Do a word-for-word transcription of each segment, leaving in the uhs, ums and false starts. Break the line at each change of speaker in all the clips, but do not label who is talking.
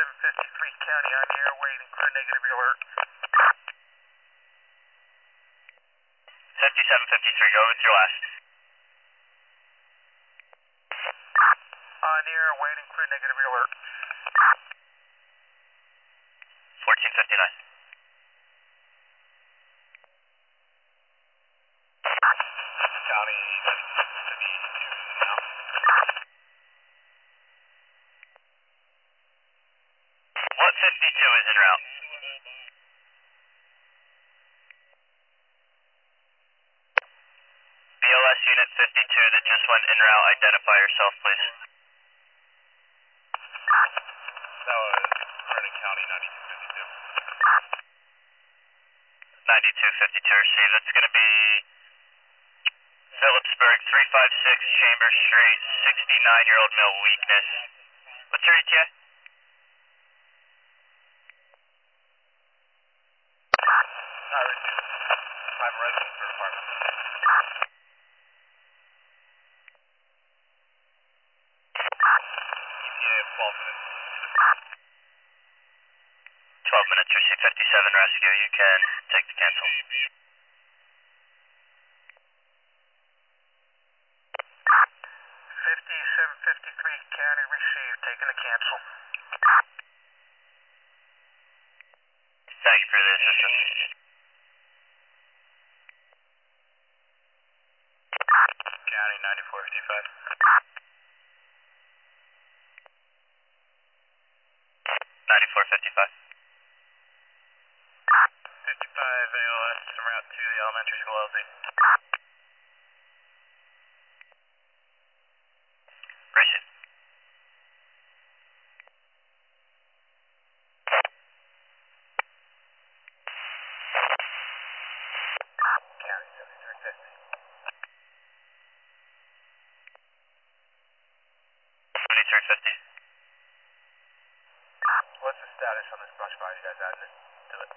fifty-seven fifty-three County on the air, waiting for a negative alert.
fifty-seven fifty-three, go with your last.
On the air, waiting for a negative alert.
fourteen fifty-nine.
County fifty-two now.
What fifty-two is en route? B L S Unit fifty-two that just went en route, identify yourself, please.
That was Vernon County ninety-two fifty-two.
ninety-two fifty-two received. That's going to be Phillipsburg, three five six Chambers Street, sixty-nine-year-old male weakness. What's your E T A?
Not Richard. Private residence or apartment? E T A of twelve minutes.
twelve minutes, receive fifty-seven rescue. You can take the cancel.
fifty-seven fifty-three County received, taking a cancel.
Thank you for the assistance.
County ninety-four fifty-five.
ninety-four fifty-five.
fifty-five A L S en route to the elementary school L Z.
Receive.
County seventy-three fifty.
twenty-three fifty.
What's the status on this brush fire? You guys adding it to it?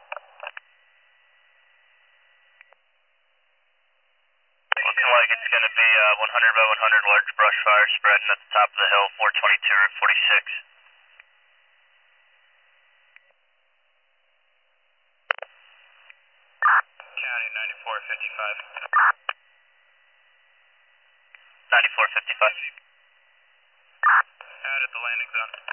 Looking like it's going to be a one hundred by one hundred large brush fire spreading at the top of the hill, four twenty-two Route forty-six.
County ninety-four fifty-five.
ninety-four fifty-five.
Out at the landing zone.